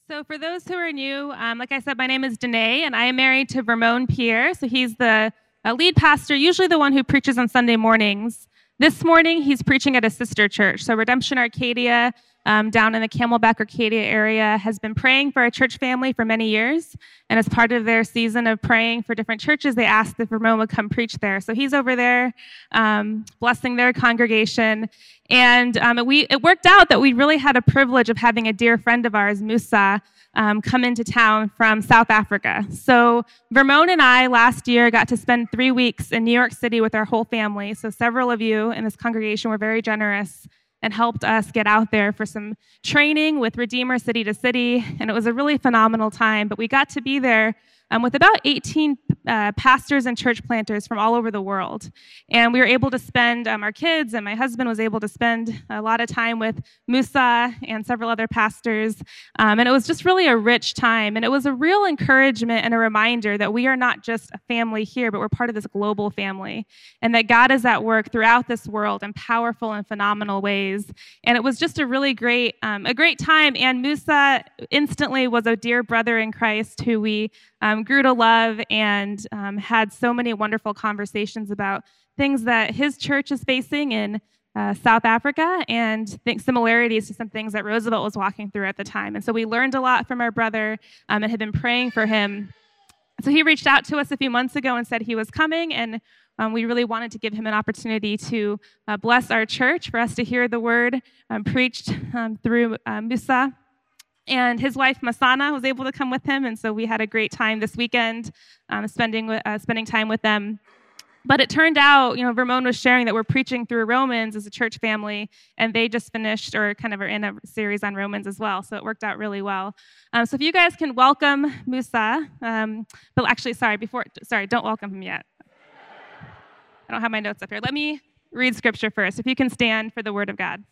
So for those who are new, like I said, my name is Danae, and I am married to Vermon Pierre. So he's the lead pastor, usually the one who preaches on Sunday mornings. This morning, he's preaching at a sister church. So Redemption Arcadia, down in the Camelback Arcadia area, has been praying for our church family for many years. And as part of their season of praying for different churches, they asked if Vermon would come preach there. So he's over there blessing their congregation. And it worked out that we really had a privilege of having a dear friend of ours, Musa, come into town from South Africa. So Vermon and I last year got to spend 3 weeks in New York City with our whole family. So several of you in this congregation were very generous and helped us get out there for some training with Redeemer City to City. And it was a really phenomenal time. But we got to be there with about 18 pastors and church planters from all over the world. And we were able to spend, our kids and my husband was able to spend a lot of time with Musa and several other pastors. And it was just really a rich time. And it was a real encouragement and a reminder that we are not just a family here, but we're part of this global family. And that God is at work throughout this world in powerful and phenomenal ways. And it was just a really great time. And Musa instantly was a dear brother in Christ who we grew to love and had so many wonderful conversations about things that his church is facing in South Africa and similarities to some things that Roosevelt was walking through at the time. And so we learned a lot from our brother and had been praying for him. So he reached out to us a few months ago and said he was coming, and we really wanted to give him an opportunity to bless our church, for us to hear the word preached through Musa. And his wife, Masana, was able to come with him, and so we had a great time this weekend spending time with them. But it turned out, Vermon was sharing that we're preaching through Romans as a church family, and they just finished or kind of are in a series on Romans as well, so it worked out really well. So if you guys can welcome Musa, but actually, don't welcome him yet. I don't have my notes up here. Let me read scripture first. If you can stand for the word of God.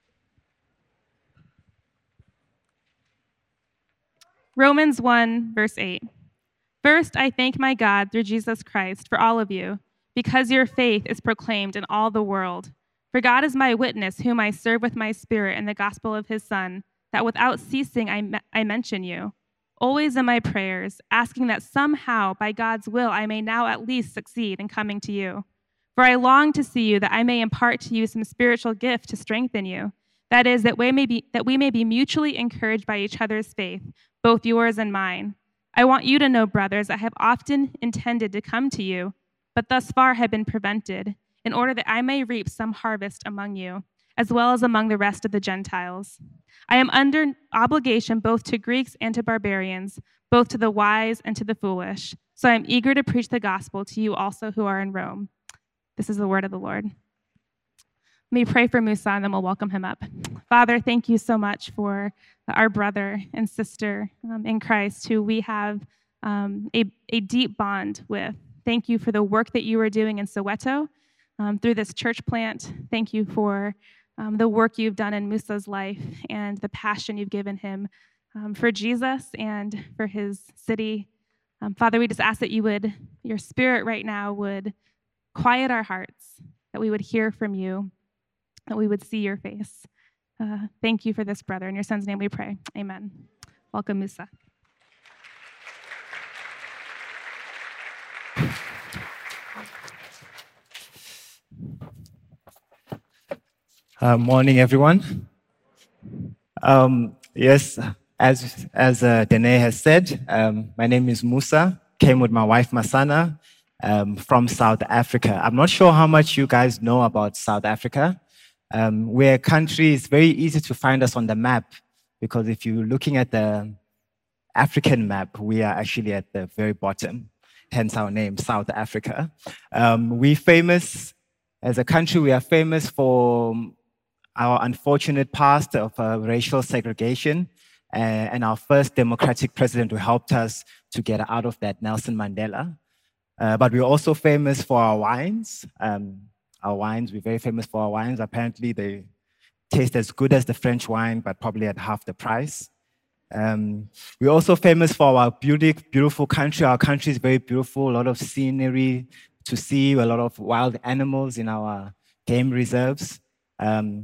Romans 1, verse 8. First, I thank my God through Jesus Christ for all of you, because your faith is proclaimed in all the world. For God is my witness, whom I serve with my spirit in the gospel of his Son, that without ceasing I mention you, always in my prayers, asking that somehow, by God's will, I may now at least succeed in coming to you. For I long to see you, that I may impart to you some spiritual gift to strengthen you. That is, that we may be mutually encouraged by each other's faith, both yours and mine. I want you to know, brothers, I have often intended to come to you, but thus far have been prevented, in order that I may reap some harvest among you, as well as among the rest of the Gentiles. I am under obligation both to Greeks and to barbarians, both to the wise and to the foolish. So I am eager to preach the gospel to you also who are in Rome. This is the word of the Lord. Let me pray for Musa, and then we'll welcome him up. Father, thank you so much for our brother and sister in Christ, who we have a deep bond with. Thank you for the work that you are doing in Soweto through this church plant. Thank you for the work you've done in Musa's life and the passion you've given him for Jesus and for his city. Father, we just ask that your spirit right now would quiet our hearts, that we would hear from you, that we would see your face. Thank you for this, brother. In your son's name we pray. Amen. Welcome, Musa. Morning, everyone. Yes, as Danae has said, my name is Musa. Came with my wife Masana from South Africa. I'm not sure how much you guys know about South Africa. We're a country, it's very easy to find us on the map, because if you're looking at the African map, we are actually at the very bottom, hence our name, South Africa. We're famous, as a country, we are famous for our unfortunate past of racial segregation, and our first democratic president who helped us to get out of that, Nelson Mandela. But we're also famous for our wines. We're very famous for our wines. Apparently, they taste as good as the French wine, but probably at half the price. We're also famous for our beautiful country. Our country is very beautiful, a lot of scenery to see, a lot of wild animals in our game reserves.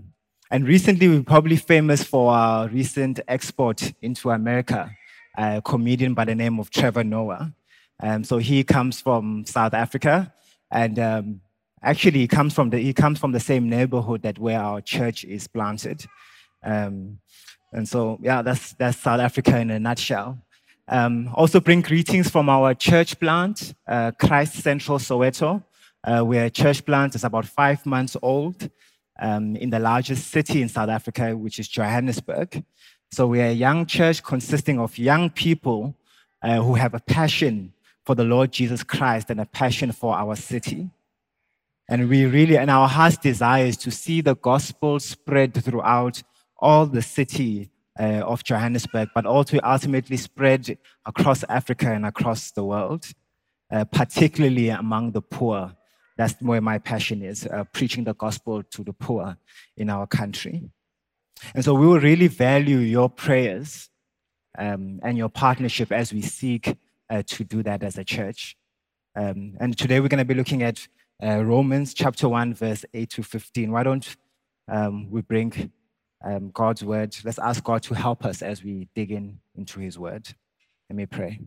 And recently, we're probably famous for our recent export into America, a comedian by the name of Trevor Noah. So he comes from South Africa, and actually he comes from the same neighborhood that where our church is planted. And so, yeah, that's South Africa in a nutshell. Also bring greetings from our church plant, Christ Central Soweto. We're a church plant that's about 5 months old in the largest city in South Africa, which is Johannesburg. So we're a young church consisting of young people who have a passion for the Lord Jesus Christ and a passion for our city. And our heart's desire is to see the gospel spread throughout all the city of Johannesburg, but also ultimately spread across Africa and across the world, particularly among the poor. That's where my passion is, preaching the gospel to the poor in our country. And so we will really value your prayers and your partnership as we seek to do that as a church. And today we're going to be looking at Romans chapter 1, verse 8 to 15. Why don't we bring God's word? Let's ask God to help us as we dig into his word. Let me pray.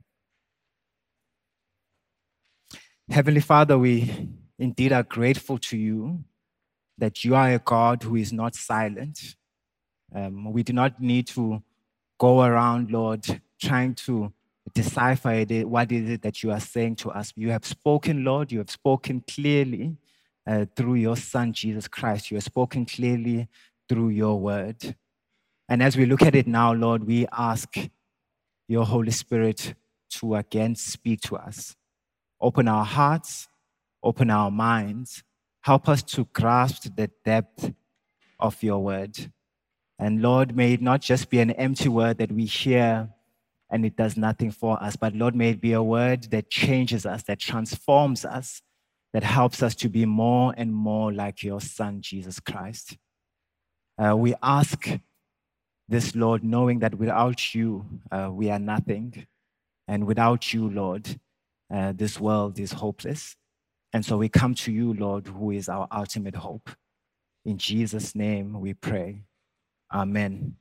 Heavenly Father, we indeed are grateful to you that you are a God who is not silent. We do not need to go around, Lord, trying to decipher what is it that you are saying to us. You have spoken, Lord. You have spoken clearly through your Son, Jesus Christ. You have spoken clearly through your word. And as we look at it now, Lord, we ask your Holy Spirit to again speak to us. Open our hearts, open our minds. Help us to grasp the depth of your word. And Lord, may it not just be an empty word that we hear and it does nothing for us, but Lord, may it be a word that changes us, that transforms us, that helps us to be more and more like your Son, Jesus Christ. We ask this, Lord, knowing that without you, we are nothing. And without you, Lord, this world is hopeless. And so we come to you, Lord, who is our ultimate hope. In Jesus' name we pray. Amen.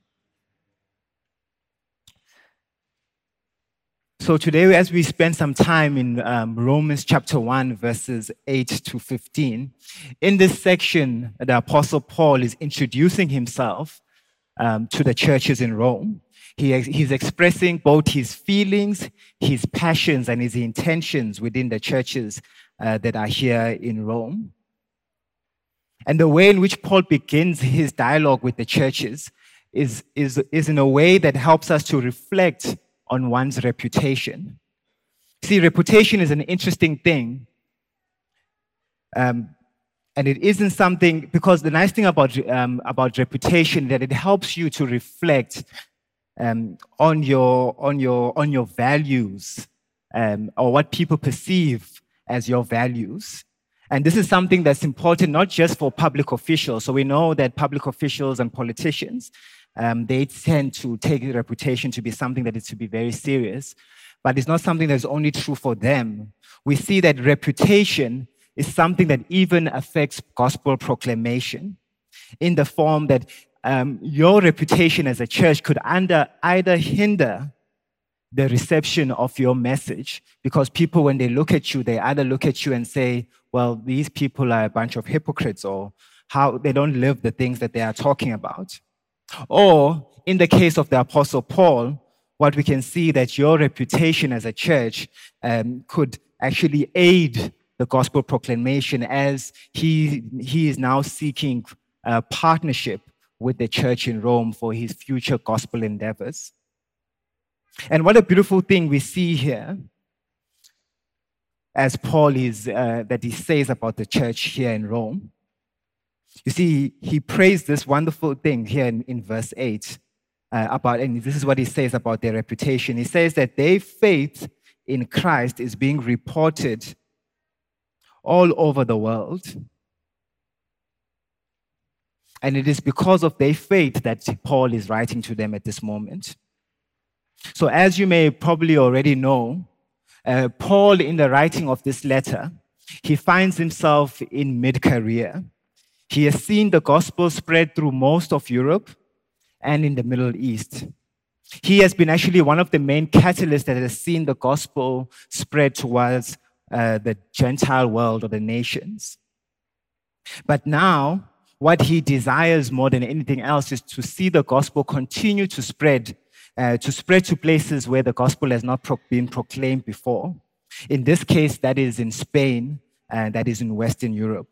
So today, as we spend some time in Romans chapter 1, verses 8 to 15, in this section, the Apostle Paul is introducing himself to the churches in Rome. He's expressing both his feelings, his passions, and his intentions within the churches that are here in Rome. And the way in which Paul begins his dialogue with the churches is in a way that helps us to reflect on one's reputation. See, reputation is an interesting thing. And it isn't something, because the nice thing about reputation is that it helps you to reflect on your values or what people perceive as your values. And this is something that's important not just for public officials. So we know that public officials and politicians, they tend to take reputation to be something that is to be very serious, but it's not something that's only true for them. We see that reputation is something that even affects gospel proclamation in the form that your reputation as a church could either hinder the reception of your message, because people, when they look at you, they either look at you and say, well, these people are a bunch of hypocrites, or how they don't live the things that they are talking about. Or in the case of the Apostle Paul, what we can see that your reputation as a church could actually aid the gospel proclamation, as he is now seeking a partnership with the church in Rome for his future gospel endeavors. And what a beautiful thing we see here, as Paul that he says about the church here in Rome. You see, he praised this wonderful thing here in verse 8 and this is what he says about their reputation. He says that their faith in Christ is being reported all over the world. And it is because of their faith that Paul is writing to them at this moment. So as you may probably already know, Paul, in the writing of this letter, he finds himself in mid-career. He has seen the gospel spread through most of Europe and in the Middle East. He has been actually one of the main catalysts that has seen the gospel spread towards the Gentile world or the nations. But now, what he desires more than anything else is to see the gospel continue to spread to places where the gospel has not been proclaimed before. In this case, that is in Spain, and that is in Western Europe.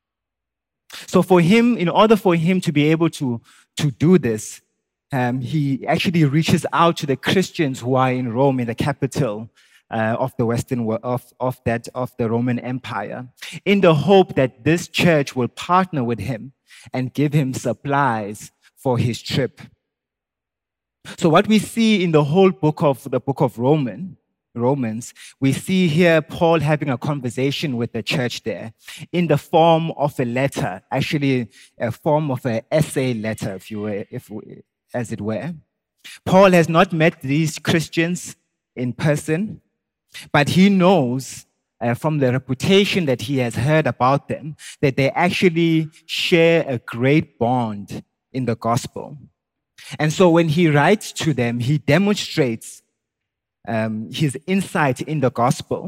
So for him, in order for him to be able to do this, he actually reaches out to the Christians who are in Rome, in the capital of the Western of the Roman Empire, in the hope that this church will partner with him and give him supplies for his trip. So what we see in the whole book of Romans, we see here Paul having a conversation with the church there in the form of a letter, actually a form of an essay letter, as it were. Paul has not met these Christians in person, but he knows from the reputation that he has heard about them that they actually share a great bond in the gospel. And so when he writes to them, he demonstrates his insight in the gospel.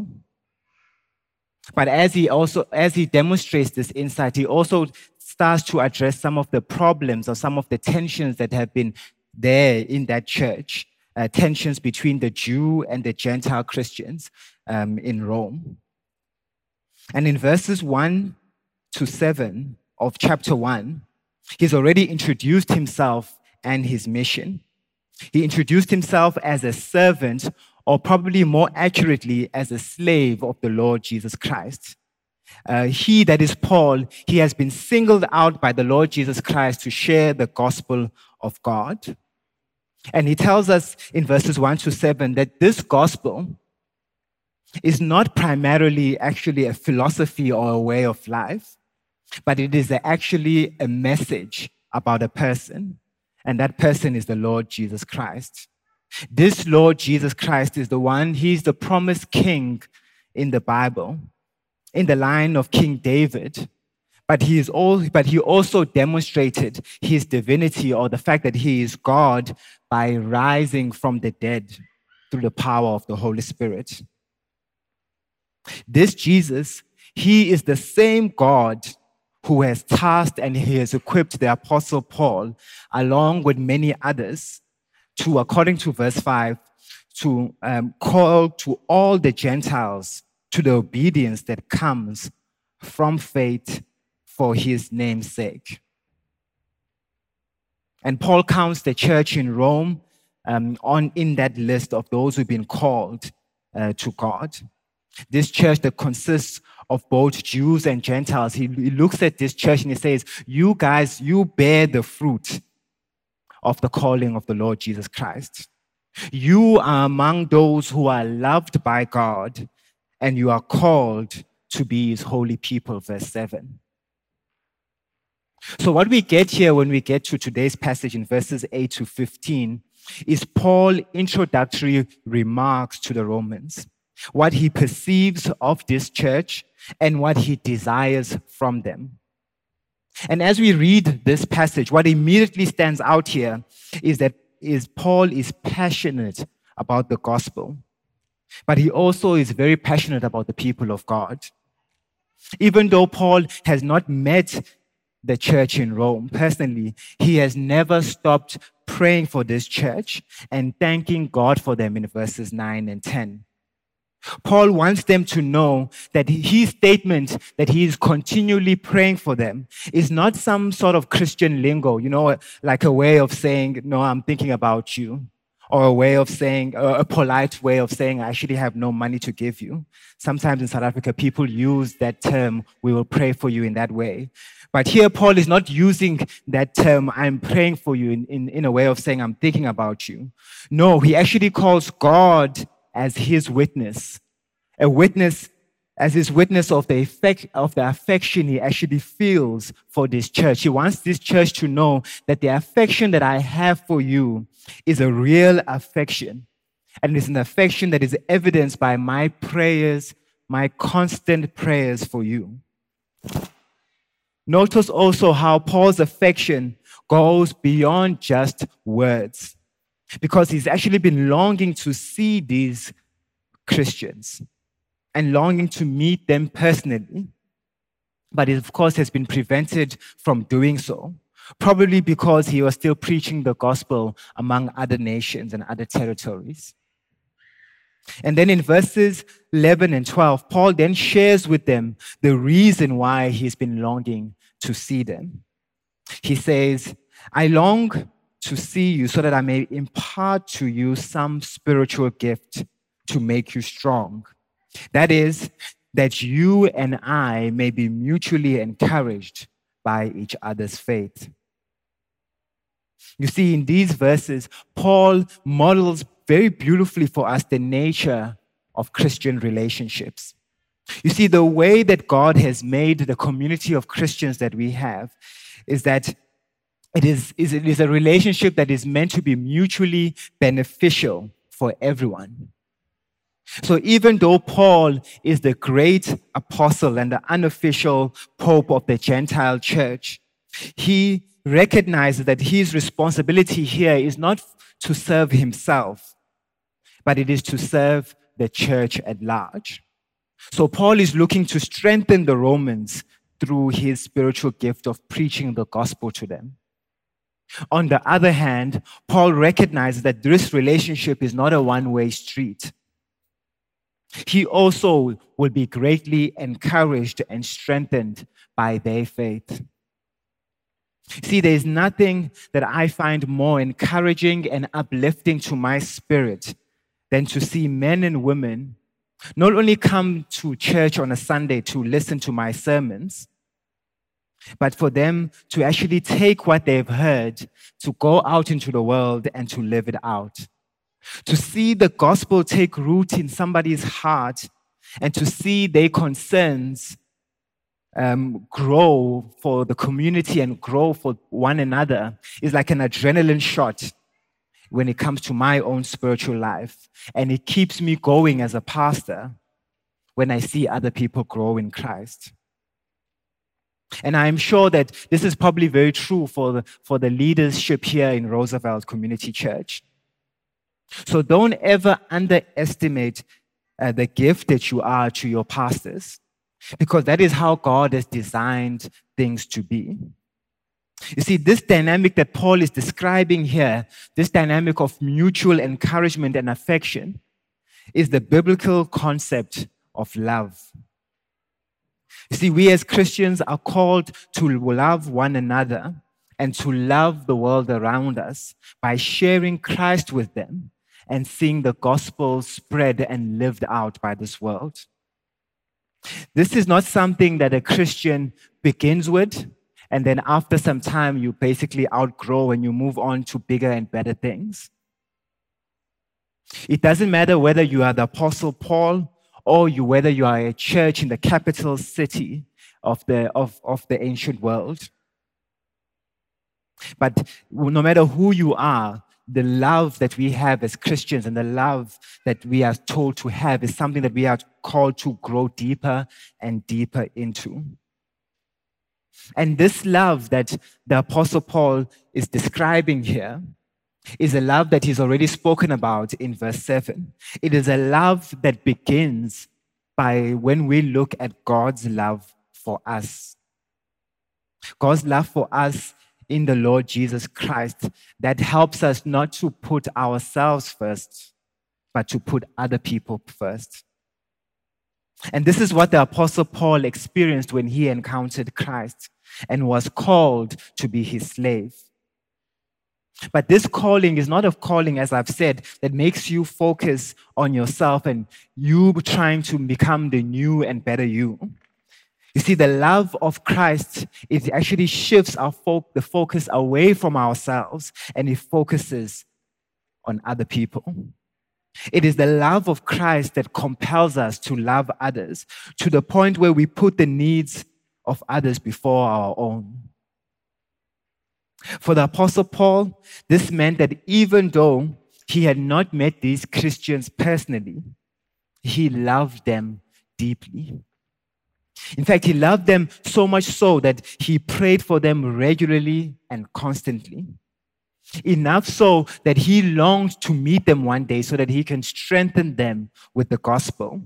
But as he demonstrates this insight, he also starts to address some of the problems or some of the tensions that have been there in that church, tensions between the Jew and the Gentile Christians in Rome. And in verses 1 to 7 of chapter 1, he's already introduced himself and his mission. He introduced himself as a servant, or probably more accurately, as a slave of the Lord Jesus Christ. He, that is Paul, he has been singled out by the Lord Jesus Christ to share the gospel of God. And he tells us in verses 1 to 7 that this gospel is not primarily actually a philosophy or a way of life, but it is actually a message about a person. And that person is the Lord Jesus Christ. This Lord Jesus Christ is the one, he's the promised king in the Bible, in the line of King David. But he also demonstrated his divinity, or the fact that he is God, by rising from the dead through the power of the Holy Spirit. This Jesus, he is the same God who has tasked and he has equipped the Apostle Paul, along with many others, to, according to verse 5, to call to all the Gentiles to the obedience that comes from faith for his name's sake. And Paul counts the church in Rome in that list of those who've been called to God. This church that consists of both Jews and Gentiles, he looks at this church and he says, you guys, you bear the fruit of the calling of the Lord Jesus Christ. You are among those who are loved by God, and you are called to be his holy people, verse 7. So what we get here when we get to today's passage in verses 8 to 15 is Paul's introductory remarks to the Romans, what he perceives of this church and what he desires from them. And as we read this passage, what immediately stands out here is that Paul is passionate about the gospel, but he also is very passionate about the people of God. Even though Paul has not met the church in Rome personally, he has never stopped praying for this church and thanking God for them in verses 9 and 10. Paul wants them to know that his statement that he is continually praying for them is not some sort of Christian lingo, like a way of saying, no, I'm thinking about you, or a way of saying, a polite way of saying, I actually have no money to give you. Sometimes in South Africa, people use that term, we will pray for you, in that way. But here, Paul is not using that term, I'm praying for you, in a way of saying, I'm thinking about you. No, he actually calls God as his witness, a witness as his witness of the affection he actually feels for this church. He wants this church to know that the affection that I have for you is a real affection, and it's an affection that is evidenced by my prayers, my constant prayers for you. Notice also how Paul's affection goes beyond just words, because he's actually been longing to see these Christians and longing to meet them personally. But it, of course, has been prevented from doing so, probably because he was still preaching the gospel among other nations and other territories. And then in verses 11 and 12, Paul then shares with them the reason why he's been longing to see them. He says, I long to see you so that I may impart to you some spiritual gift to make you strong. That is, that you and I may be mutually encouraged by each other's faith. You see, in these verses, Paul models very beautifully for us the nature of Christian relationships. You see, the way that God has made the community of Christians that we have is that it is a relationship that is meant to be mutually beneficial for everyone. So even though Paul is the great apostle and the unofficial pope of the Gentile church, he recognizes that his responsibility here is not to serve himself, but it is to serve the church at large. So Paul is looking to strengthen the Romans through his spiritual gift of preaching the gospel to them. On the other hand, Paul recognizes that this relationship is not a one-way street. He also will be greatly encouraged and strengthened by their faith. See, there is nothing that I find more encouraging and uplifting to my spirit than to see men and women not only come to church on a Sunday to listen to my sermons, but for them to actually take what they've heard, to go out into the world and to live it out. To see the gospel take root in somebody's heart and to see their concerns grow for the community and grow for one another is like an adrenaline shot when it comes to my own spiritual life. And it keeps me going as a pastor when I see other people grow in Christ. And I'm sure that this is probably very true for the leadership here in Roosevelt Community Church. So don't ever underestimate the gift that you are to your pastors, because that is how God has designed things to be. You see, this dynamic that Paul is describing here, this dynamic of mutual encouragement and affection, is the biblical concept of love. You see, we as Christians are called to love one another and to love the world around us by sharing Christ with them and seeing the gospel spread and lived out by this world. This is not something that a Christian begins with, and then after some time you basically outgrow and you move on to bigger and better things. It doesn't matter whether you are the Apostle Paul or whether you are a church in the capital city of the ancient world. But no matter who you are, the love that we have as Christians and the love that we are told to have is something that we are called to grow deeper and deeper into. And this love that the Apostle Paul is describing here is a love that he's already spoken about in verse 7. It is a love that begins by when we look at God's love for us. God's love for us in the Lord Jesus Christ that helps us not to put ourselves first, but to put other people first. And this is what the Apostle Paul experienced when he encountered Christ and was called to be his slave. But this calling is not a calling, as I've said, that makes you focus on yourself and you trying to become the new and better you. You see, the love of Christ, it actually shifts the focus away from ourselves and it focuses on other people. It is the love of Christ that compels us to love others to the point where we put the needs of others before our own. For the Apostle Paul, this meant that even though he had not met these Christians personally, he loved them deeply. In fact, he loved them so much so that he prayed for them regularly and constantly. Enough so that he longed to meet them one day so that he can strengthen them with the gospel.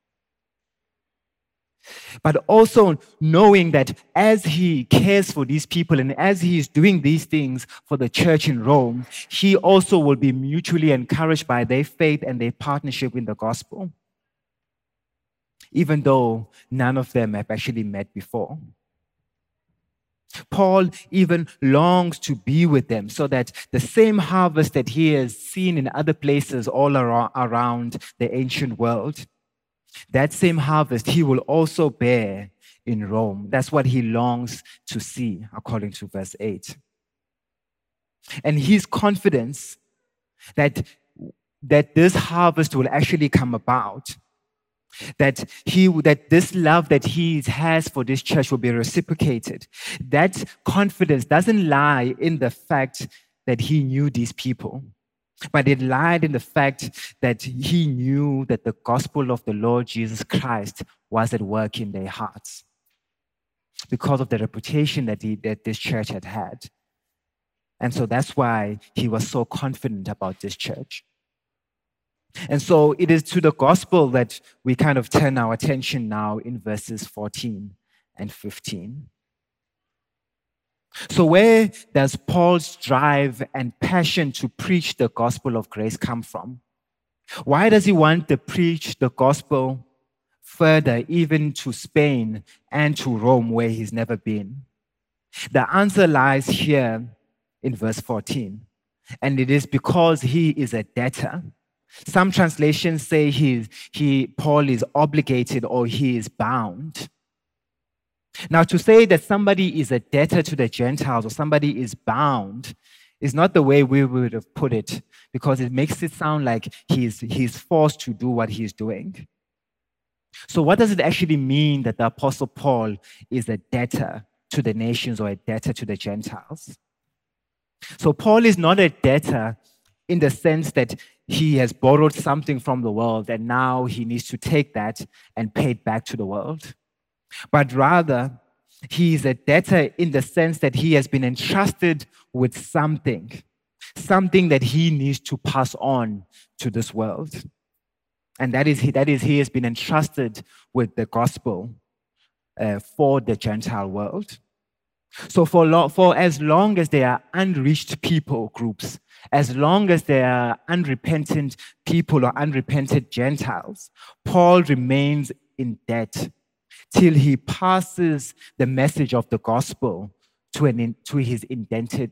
But also knowing that as he cares for these people and as he is doing these things for the church in Rome, he also will be mutually encouraged by their faith and their partnership in the gospel, even though none of them have actually met before. Paul even longs to be with them so that the same harvest that he has seen in other places all around the ancient world, that same harvest he will also bear in Rome. That's what he longs to see, according to verse 8. And his confidence that this harvest will actually come about, that this love that he has for this church will be reciprocated. That confidence doesn't lie in the fact that he knew these people, but it lied in the fact that he knew that the gospel of the Lord Jesus Christ was at work in their hearts because of the reputation that this church had had. And so that's why he was so confident about this church. And so it is to the gospel that we kind of turn our attention now in verses 14 and 15. So where does Paul's drive and passion to preach the gospel of grace come from? Why does he want to preach the gospel further, even to Spain and to Rome, where he's never been? The answer lies here in verse 14, and it is because he is a debtor. Some translations say Paul is obligated or he is bound. Now, to say that somebody is a debtor to the Gentiles or somebody is bound is not the way we would have put it, because it makes it sound like he's forced to do what he's doing. So what does it actually mean that the Apostle Paul is a debtor to the nations or a debtor to the Gentiles? So Paul is not a debtor in the sense that he has borrowed something from the world and now he needs to take that and pay it back to the world. But rather, he is a debtor in the sense that he has been entrusted with something that he needs to pass on to this world. And that is he has been entrusted with the gospel for the Gentile world. So for as long as there are unreached people groups, as long as there are unrepentant people or unrepentant Gentiles, Paul remains in debt till he passes the message of the gospel to his intended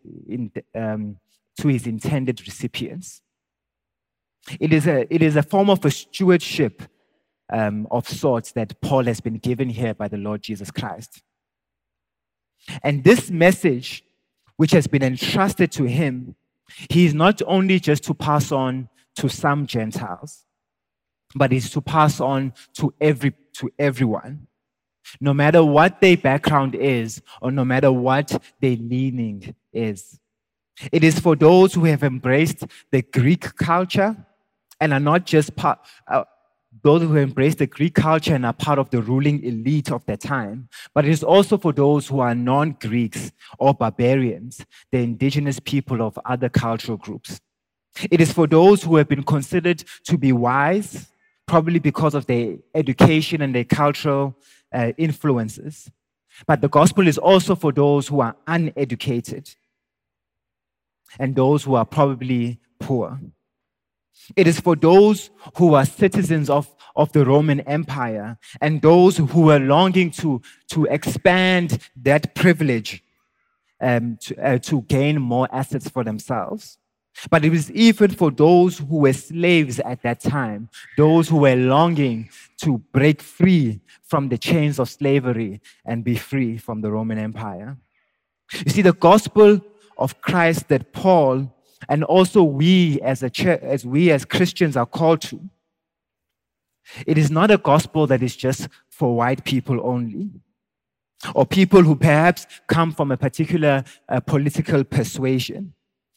recipients. It is a form of a stewardship of sorts that Paul has been given here by the Lord Jesus Christ. And this message, which has been entrusted to him, he is not only just to pass on to some Gentiles, but is to pass on to everyone, no matter what their background is or no matter what their leaning is. It is for those who have embraced the Greek culture and are not just those who embrace the Greek culture and are part of the ruling elite of their time, but it is also for those who are non-Greeks or barbarians, the indigenous people of other cultural groups. It is for those who have been considered to be wise, probably because of their education and their cultural influences. But the gospel is also for those who are uneducated and those who are probably poor. It is for those who are citizens of the Roman Empire and those who are longing to expand that privilege to gain more assets for themselves. But it is even for those who were slaves at that time, those who were longing to break free from the chains of slavery and be free from the Roman Empire. You see, the gospel of Christ that Paul and also we as a church, as Christians are called to, it is not a gospel that is just for white people only, or people who perhaps come from a particular political persuasion.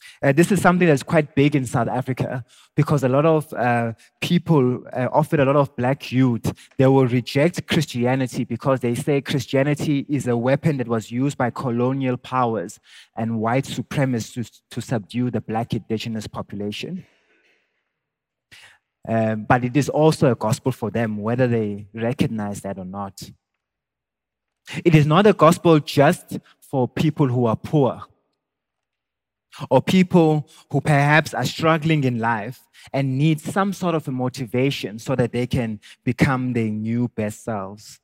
This is something that's quite big in South Africa because a lot of people, often a lot of black youth, they will reject Christianity because they say Christianity is a weapon that was used by colonial powers and white supremacists to subdue the black indigenous population. But it is also a gospel for them, whether they recognize that or not. It is not a gospel just for people who are poor, or people who perhaps are struggling in life and need some sort of a motivation so that they can become their new best selves.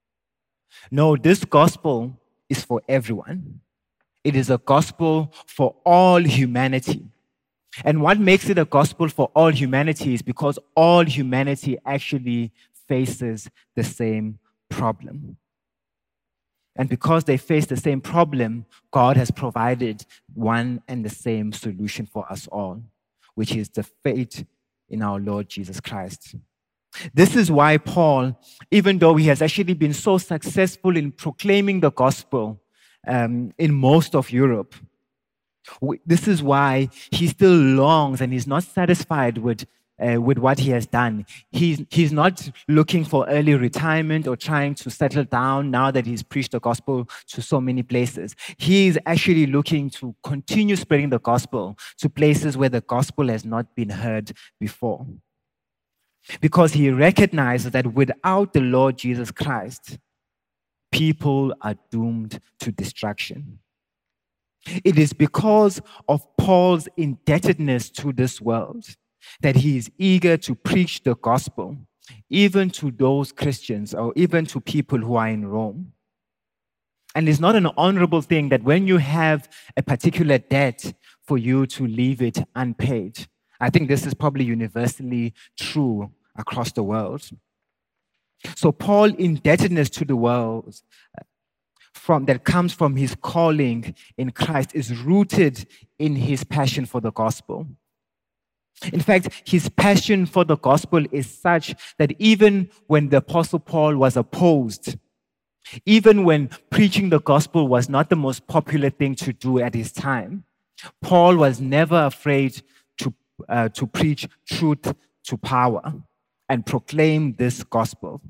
No, this gospel is for everyone. It is a gospel for all humanity. And what makes it a gospel for all humanity is because all humanity actually faces the same problem. And because they face the same problem, God has provided one and the same solution for us all, which is the faith in our Lord Jesus Christ. This is why Paul, even though he has actually been so successful in proclaiming the gospel in most of Europe, this is why he still longs and he's not satisfied with what he has done. He's not looking for early retirement or trying to settle down now that he's preached the gospel to so many places. He's actually looking to continue spreading the gospel to places where the gospel has not been heard before. Because he recognizes that without the Lord Jesus Christ, people are doomed to destruction. It is because of Paul's indebtedness to this world that he is eager to preach the gospel, even to those Christians or even to people who are in Rome. And it's not an honorable thing that when you have a particular debt for you to leave it unpaid. I think this is probably universally true across the world. So Paul's indebtedness to the world that comes from his calling in Christ is rooted in his passion for the gospel. In fact, his passion for the gospel is such that even when the Apostle Paul was opposed, even when preaching the gospel was not the most popular thing to do at his time, Paul was never afraid to preach truth to power and proclaim this gospel.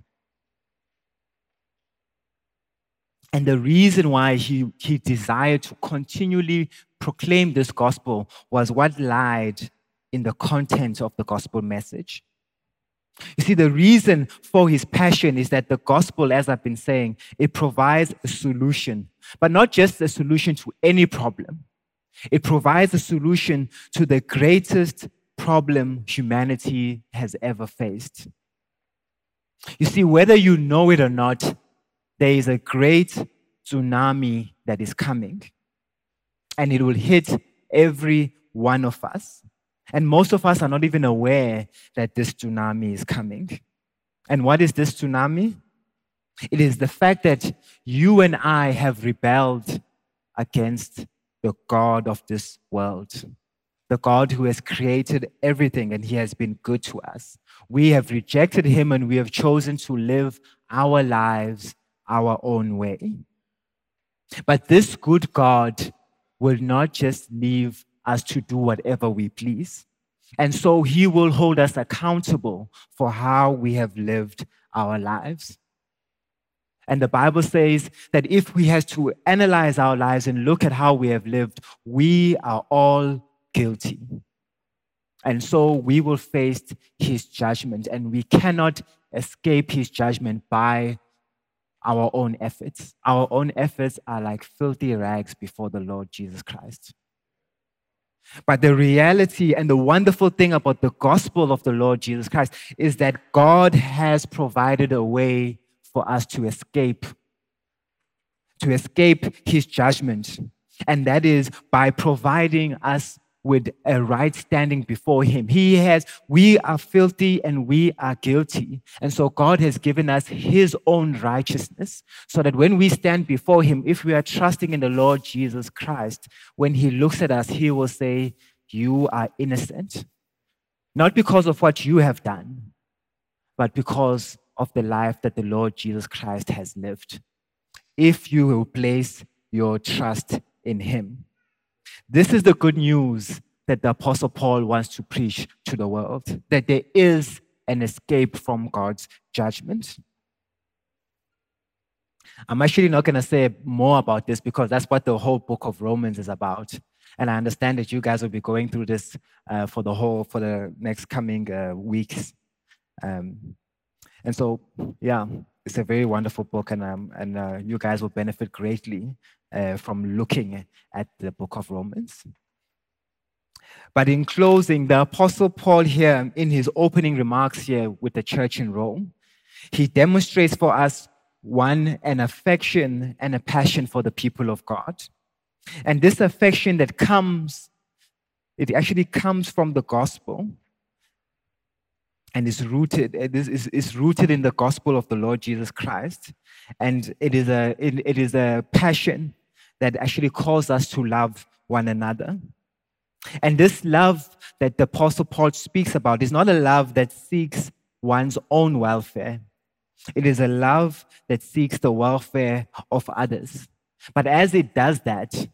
And the reason why he desired to continually proclaim this gospel was what lied in the content of the gospel message. You see, the reason for his passion is that the gospel, as I've been saying, it provides a solution, but not just a solution to any problem. It provides a solution to the greatest problem humanity has ever faced. You see, whether you know it or not, there is a great tsunami that is coming, and it will hit every one of us. And most of us are not even aware that this tsunami is coming. And what is this tsunami? It is the fact that you and I have rebelled against the God of this world, the God who has created everything and he has been good to us. We have rejected him and we have chosen to live our lives our own way. But this good God will not just leave us to do whatever we please. And so he will hold us accountable for how we have lived our lives. And the Bible says that if we have to analyze our lives and look at how we have lived, we are all guilty. And so we will face his judgment, and we cannot escape his judgment by our own efforts. Our own efforts are like filthy rags before the Lord Jesus Christ. But the reality and the wonderful thing about the gospel of the Lord Jesus Christ is that God has provided a way for us to escape his judgment. And that is by providing us with a right standing before him. We are filthy and we are guilty. And so God has given us his own righteousness so that when we stand before him, if we are trusting in the Lord Jesus Christ, when he looks at us, he will say, you are innocent. Not because of what you have done, but because of the life that the Lord Jesus Christ has lived. If you will place your trust in him. This is the good news that the Apostle Paul wants to preach to the world, that there is an escape from God's judgment. I'm actually not going to say more about this because that's what the whole book of Romans is about. And I understand that you guys will be going through this for the next coming weeks. And so, yeah, it's a very wonderful book, and you guys will benefit greatly from looking at the book of Romans. But in closing, the Apostle Paul here, in his opening remarks here with the church in Rome, he demonstrates for us, one, an affection and a passion for the people of God. And this affection that it actually comes from the gospel and is rooted in the gospel of the Lord Jesus Christ. And it is a passion that actually calls us to love one another. And this love that the Apostle Paul speaks about is not a love that seeks one's own welfare. It is a love that seeks the welfare of others. But as it does that,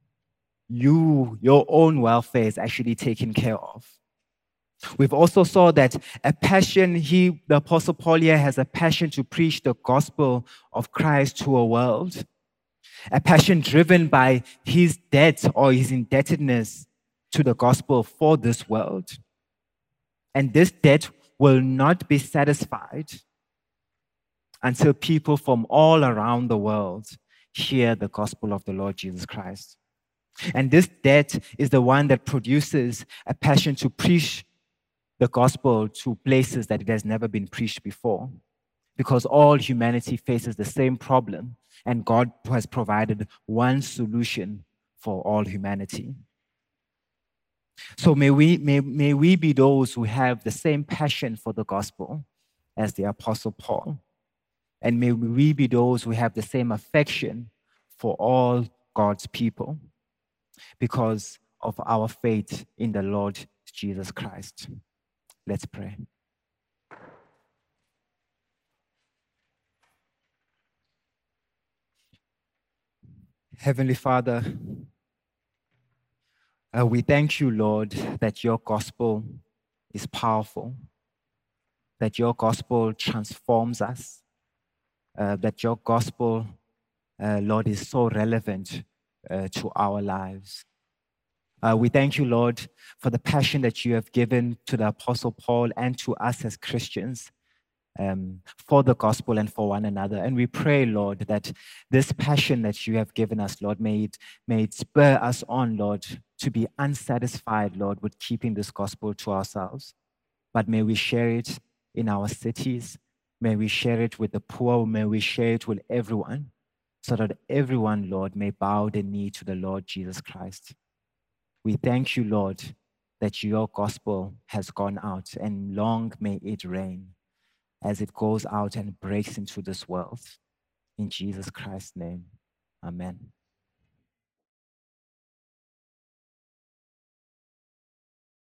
your own welfare is actually taken care of. We've also saw that a passion, the Apostle Paul here has a passion to preach the gospel of Christ to a world. A passion driven by his debt or his indebtedness to the gospel for this world. And this debt will not be satisfied until people from all around the world hear the gospel of the Lord Jesus Christ. And this debt is the one that produces a passion to preach the gospel to places that it has never been preached before, because all humanity faces the same problem, and God has provided one solution for all humanity. So may we be those who have the same passion for the gospel as the Apostle Paul. And may we be those who have the same affection for all God's people because of our faith in the Lord Jesus Christ. Let's pray. Heavenly Father, we thank you, Lord, that your gospel is powerful, that your gospel transforms us, that your gospel, Lord, is so relevant to our lives. We thank you, Lord, for the passion that you have given to the Apostle Paul and to us as Christians for the gospel and for one another. And we pray, Lord, that this passion that you have given us, Lord, may it spur us on, Lord, to be unsatisfied, Lord, with keeping this gospel to ourselves. But may we share it in our cities. May we share it with the poor. May we share it with everyone, so that everyone, Lord, may bow the knee to the Lord Jesus Christ. We thank you, Lord, that your gospel has gone out, and long may it reign as it goes out and breaks into this world. In Jesus Christ's name, amen.